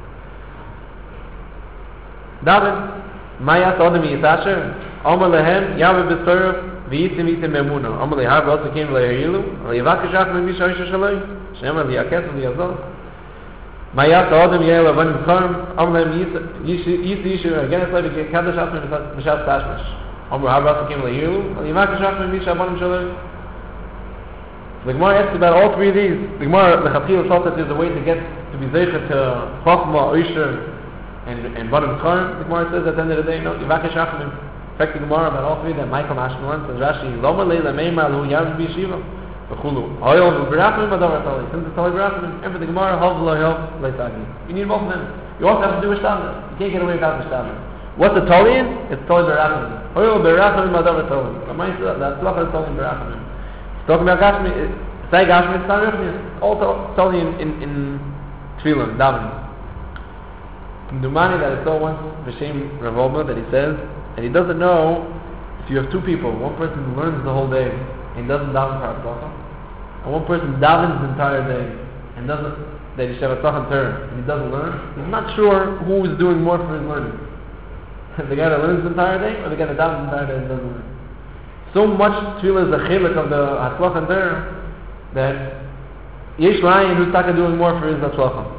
David, Mayas Odem Yisasher, Amalehem Yarbi B'Scherem V'Yitzim Yitzim Memuna. Amalem Havra Bekim Le'Hilu El Yivak Shirach Me'Misha Shalom. Shem El Yakes V'Yazol. Mayas Odem Yael Avanim Karm. Amalem Yisishu again it's like a Kaddish Asmer B'Shav Tashmish. Amru Havra Bekim Le'Hilu El Yivak Shirach Me'Misha Avanim Shalom. The Gemara asks about all three of these. The Gemara, the Chatzil thought that there's a way to get to be zeichet to Chachma, Oisher, and Barim Karm. The Gemara says at the end of the day, no, Yivakesh Rachamim. In fact, the Gemara about all three, that Michael Ashkelon says, Rashi, Loma Leila Meimar Lu Yarv B'Yeshiva, V'chulu, Oyol V'Berachimim Adavar Tali. Since it's Tali Berachimim, and for the Gemara, Hov Lo Hov Leitagi. You need both of them. You also have to do a Shtavna. You can't get away without the Shtavna. What's the Tali in? It's Tali Berachimim. Oyol Berachimim Adavar Tali. The Tzlach is Tali Berachimim. Talking about Gashmi, say Gashmi is Tarifni, all totally in Tefillah, Davening. Dumani that I saw once, B'Shem Rav Obma, that he says, and he doesn't know if you have two people, one person who learns the whole day and doesn't daven for Hatzlacha, and one person davens the entire day and doesn't, that he should have Hatzlacha and Torah, and he doesn't learn, he's not sure who is doing more for his learning. The guy that learns the entire day, or the guy that davens the entire day and doesn't learn. So much tefillah is a chilek of the hatzlacha and there that yesh layin who's taka doing more for his hatzlacha.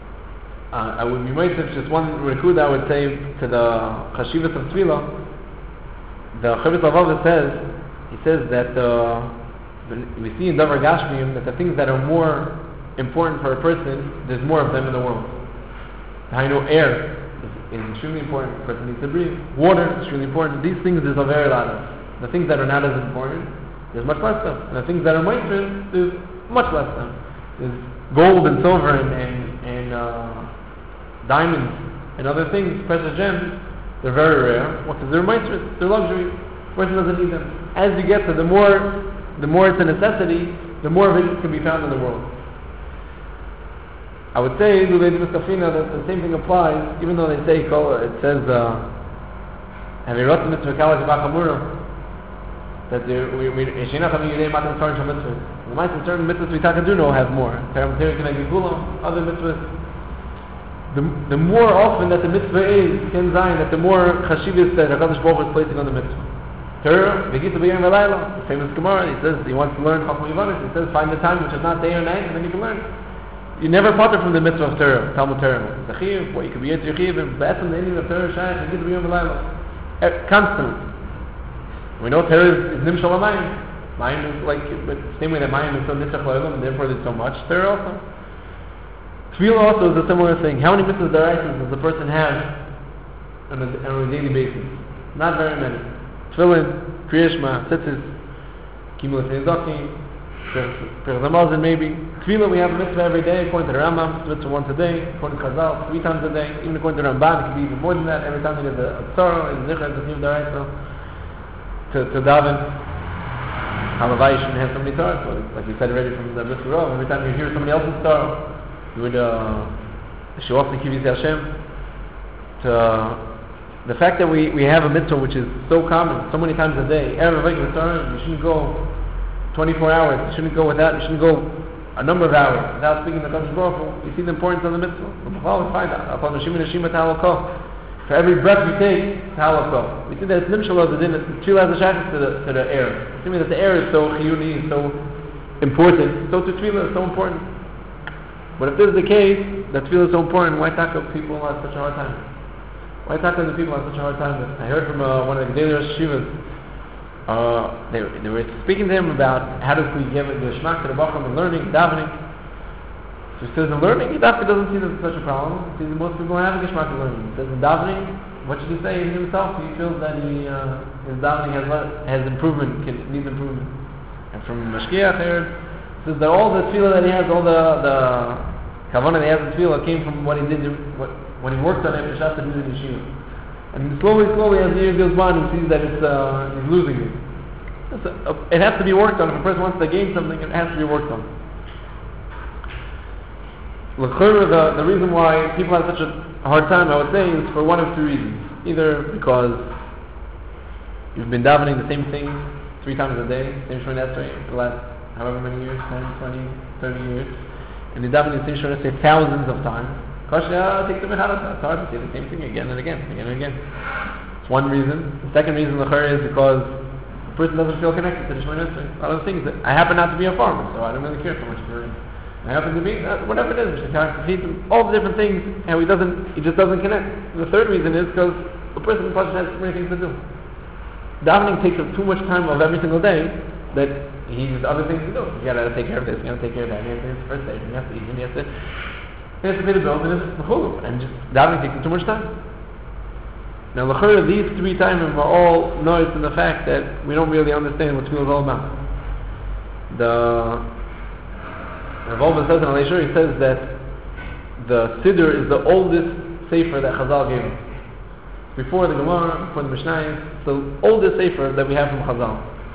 I would be myself just one rekud I would say to the chashivas of tefillah the Chovos HaLevavos says, he says that we see in Davar Gashmiyim that the things that are more important for a person, there's more of them in the world. I know air is extremely important. A person needs to breathe. Water is extremely important. These things is a very lot of. The things that are not as important, there's much less of. And the things that are moister, there's much less of. There's gold and silver and diamonds and other things, precious gems. They're very rare. What? Because they're moister. They're luxury. A person doesn't need them. As you get to the more it's a necessity, the more of it can be found in the world. I would say, that the same thing applies, even though they say, it says, that we certain mitzvahs we do know have more. Other mitzvahs. The more often that the mitzvah is, that the more chashivas that HaKadosh Baruch Hu is placing on the mitzvah. Torah, the famous Gemara, he says he wants to learn Chachma Yivanis. He says find the time which is not day or night, and then you can learn. You never part from the mitzvah of Torah, Talmud Torah. It's a chiyuv, what you could be yet chiv, and the ending of Torah Shayach, V'git B'yom V'layla. Constantly. We know Torah is Nim Shalom Mayim. Mayim is like, but the same way that Mayim is so nitzach l'olam, and therefore there's so much. Torah also. Tefillah also is a similar thing. How many mitzvahs does a person have on a daily basis? Not very many. Tefillin, Kriya Shema, Tzitzis, Kimul Tzeidakim, Perzamazin maybe. Tefillah we have a mitzvah every day according to the Rambam, mitzvah once a day, according to Chazal, 3 times a day, even according to the Ramban, it could be even more than that. Every time there's a tzara, and Zichar, and Tzim D'Oraisa, to daven. Halavai shouldn't have so many tzaras, so like we said already from the Brisker Rov, every time you hear somebody else's tzara, you would, Shuach Nikivisi Hashem, the fact that we have a mitzvah which is so common, so many times a day, every regular tzara, you shouldn't go 24 hours, you shouldn't go without, you shouldn't go a number of hours without speaking to the HaKadosh Baruch Hu. You see the importance of the mitzvah. For every breath we take, halakha. We see that it's nimshal of the din, the tefillah has a shaykhs to the air. It means that the air is so chiyuni, so important, so to tefillah is so important. But if this is the case, that tefillah is so important, why talk of people have such a hard time? Why talk to the people have such a hard time? I heard from one of the Gedolei Rosh Yeshivas, they were speaking to him about how does we give the shmak to the bachram in learning, davening. So he says in learning, he doesn't see that it's such a problem. He says most people don't have a shmak in learning. He says in davening, what should he say in himself? He feels that his davening has improvement, needs improvement. And from Mashkiach I heard, he says that all the tefillah that he has, all the kavanah that he has in tefillah came from what he did, when he worked on it, Shas to do in yeshiva. And slowly, as the year goes by, he sees that he's losing it. It has to be worked on. If a person wants to gain something, it has to be worked on. The reason why people have such a hard time, I would say, is for one of 2 reasons. Either because you've been davening the same thing 3 times a day, same Shemona Esrei, for the last however many years, 10, 20, 30 years, and you're davening the same Shemona Esrei thousands of times. Take the Mechadata. It's hard to say the same thing again and again. It's one reason. The second reason is because the person doesn't feel connected to the Shemona Esrei. A lot of things. I happen not to be a farmer, so I don't really care so much for it. I happen to be whatever it is. All the different things, and he just doesn't connect. The third reason is because the person has too many things to do. Davening takes up too much time of every single day that he has other things to do. You gotta take care of this. You gotta take care of that. You have to first day. You have to eat. You have to pay the bills, and it's the and just davening takes too much time. Now, l'chora, these 3 times are all noticed in the fact that we don't really understand what tefillah is all about. The Rav Wolbe says in Alei Shur, he says that the Siddur is the oldest sefer that Chazal gave us. Before the Gemara, before the Mishnah, it's the oldest sefer that we have from Chazal.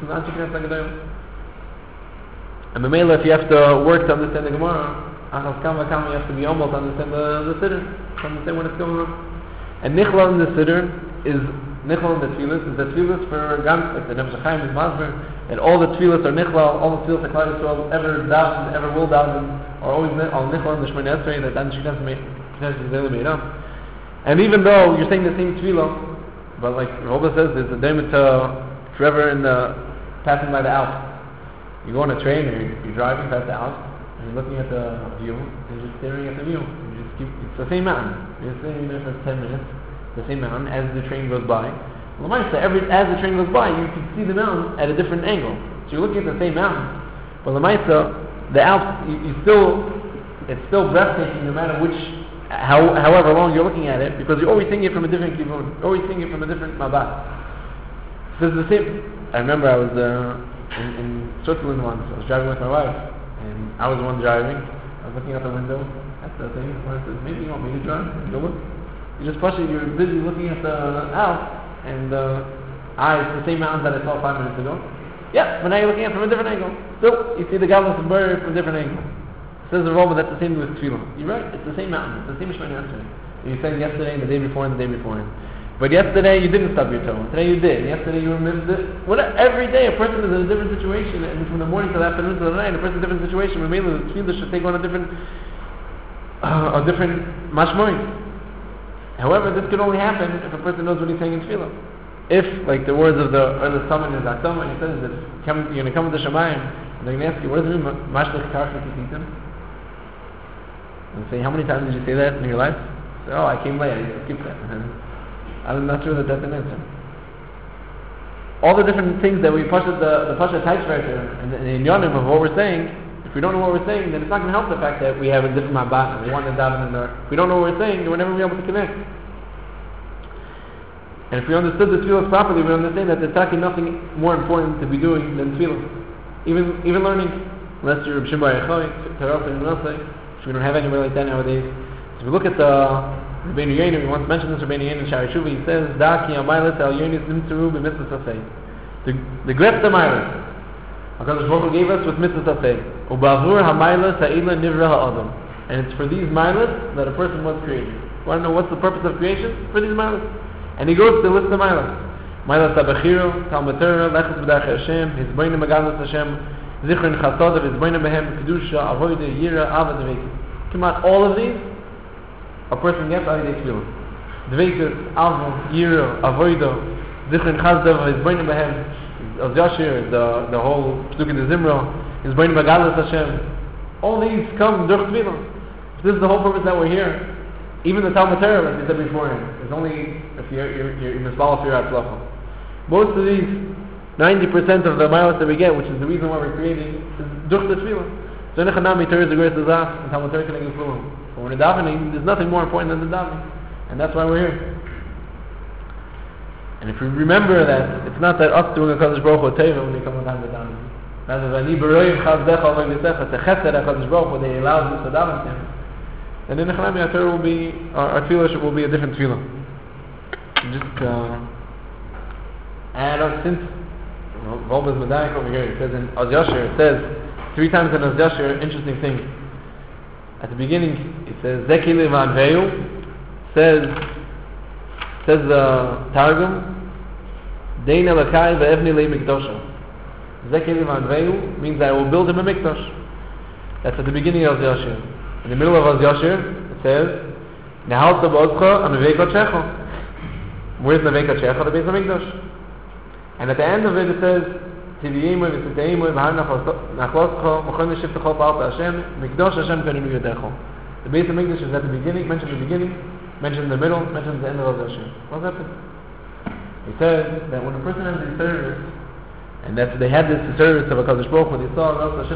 And Mamela, if you have to work to understand the Gemara, you have to be humble to understand the Siddur, to understand what it's going on. And Nichla in the Siddur is Nichla in the Tefillas, is the Tefillas for Gams, like the Nefesh HaChaim is Masber, and all the Tefillas are Nichla, all the Tefillas that Klal Yisrael ever daven, ever will daven, are always all Nichla in the Shemona Esrei, that Dan Shekhinah made up. And even though you're saying the same Tefillah, but like Rehoboth says, there's a daimon to forever in the passing by the Alps. You go on a train, or you're driving past the Alps, and you're looking at the view, and you're just staring at the view. It's the same mountain. You're sitting there for 10 minutes, the same mountain, as the train goes by. L'maisa, as the train goes by, you can see the mountain at a different angle. So you're looking at the same mountain, but L'maisa, the Alps, it's still breathtaking no matter however long you're looking at it, because you're always seeing it from a different kivun, always seeing it from a different mabat. So it's the same. I remember I was in Switzerland once. I was driving with my wife, and I was the one driving. I was looking out the window at the thing. I said, maybe you want me to drive? Go look. You just push it. You're busy looking at the Alps, and it's the same mountains that I saw 5 minutes ago. Yeah, but now you're looking at it from a different angle. Still, you see the Galus and Bur from a different angle. Says the Roma, that's the same with Tefillah. You're right, it's the same mountain, it's the same Shemini Atzeret. You said yesterday, and the day before, and the day before. But yesterday you didn't stub your toe, today you did. Yesterday you remembered it. Every day a person is in a different situation, and from the morning to the afternoon to the night, a person is in a different situation. Remember, the Tefillah should take on a different mashmois. However, this could only happen if a person knows what he's saying in Tefillah. If, like the words of the Summon in Zakdama, he says that you're going to come to the Shemayim, and they're going to ask you, what does it mean, Mashlech Karcha Kititim? And say, how many times did you say that in your life? Say, I came late, I used to skip that. I'm not sure that that's an answer. All the different things that we push at the Pasha Teichsprecher and the Yonim of what we're saying, if we don't know what we're saying, then it's not going to help the fact that we have a different Mabat and we want to daven in there. If we don't know what we're saying, then we're never going to be able to connect. And if we understood the Tefillah properly, we understand that there's actually nothing more important to be doing than Tefillah. Even learning, unless you're Reb Shimon Bar Yochai, Taraf and Nasai, which we don't have anywhere like that nowadays. So if we look at the Rabbeinu Yeinu, we once mentioned this Rabbeinu Yeinu in Shari Shuva, he says, Daki Amaylas Al Yonis Nimtzeru B'Mitzvah Sasei. The Grefta Amaylas, HaKadosh Baruch Hu gave us with Mitzvah Sasei. Ubavur Hamaylas Ha'ila Nivra Ha'adam. And it's for these Maylas that a person was created. You want to know what's the purpose of creation? For these Maylas. And he goes to list the Maylas. Maylas Abachiru, Talmud Torah, Lechus B'Darchei Hashem, Hizboinu Magalas Hashem, Zichron Chasodav, Hizboinu Behem, Kedusha, Avodah, Yira, Avad, Dveikus. Come on, all of these, a person gets out of the Tefillah. Dveikus, Avo, Yira, Avodah, Zichron Chasodav, Hizboinu Behem, Az Yashir, the whole Psuk in the Zimra, Hizboinu Magalas Hashem. All these come durch Tefillah. This is the whole purpose that we're here. Even the Talmud Torah, like we said beforehand, is only if you're misbal for your atzlacha. Most of these, 90% of the miles that we get, which is the reason why we're creating, is durch the tefillah. So Nechanami Torah is the greatest azaf, and Talmud Torah can give fluim. But when we're davening, there's nothing more important than the davening, and that's why we're here. And if we remember that it's not that us doing a Kadosh Baruch Hu teva when we come down to davening. Rather than Ani B'roim Chazdecha V'Gnisecha, it's a chesed HaKadosh Baruch Hu that He allows us to daven to Him. And in Nechanami, our Torah will be, our tefillah will be a different tefillah. Just add up, since Volba is Medaik over here, it says in Az Yashir, it says 3 times in Az Yashir, interesting thing. At the beginning, it says Zeki Levan Veyu, says the Targum, Dein Elakai Ve'evni Le Mikdosha. Zeki Levan Veyu means I will build him a Mikdosh. That's at the beginning of Az Yashir. In the middle of Az Yashir, it says, Nehalta B'Ozcha Ameveka Tchecha. Where's Neveka Tchecha? The Beis HaMikdash. And at the end of it, it says, Tiviyimui V'Sitayimui V'Har Nachloscha Mochon Yeshivtecho Pa'alta Hashem Mikdosh Hashem Perinu Yodecho. The Beis HaMikdash is at the beginning, mentioned in the beginning, mentioned in the middle, mentioned at the end of Az Yashir. What's happened? He says that when a person has a service, and that's they had this service of HaKadosh Baruch Hu, they saw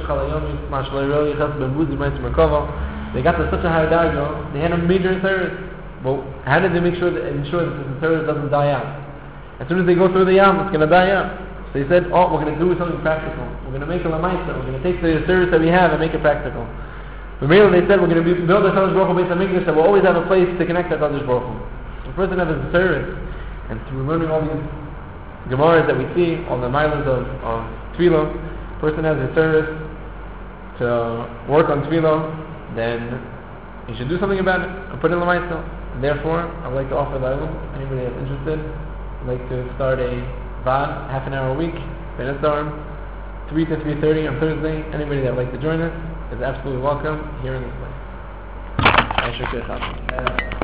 they got to such a high darga, they had a major service. But how did they ensure that the service doesn't die out? As soon as they go through the yam, it's going to die out. So he said, we're going to do something practical. We're going to make a lamaisa. We're going to take the service that we have and make it practical. But mainly they said, we're going to build a HaKadosh Baruch Hu Beis HaMikdash that will always have a place to connect to HaKadosh Baruch Hu. So the person has a service, and through learning all these Gemaras that we see, all the milas of Tefillah, person has a service to work on Tefillah, then you should do something about it and put it in the Lamaisa. Therefore, I would like to offer the ilum. Anybody that's interested, I'd like to start a VAD, half an hour a week, 3 to 3:30 on Thursday. Anybody that would like to join us is absolutely welcome here in this place.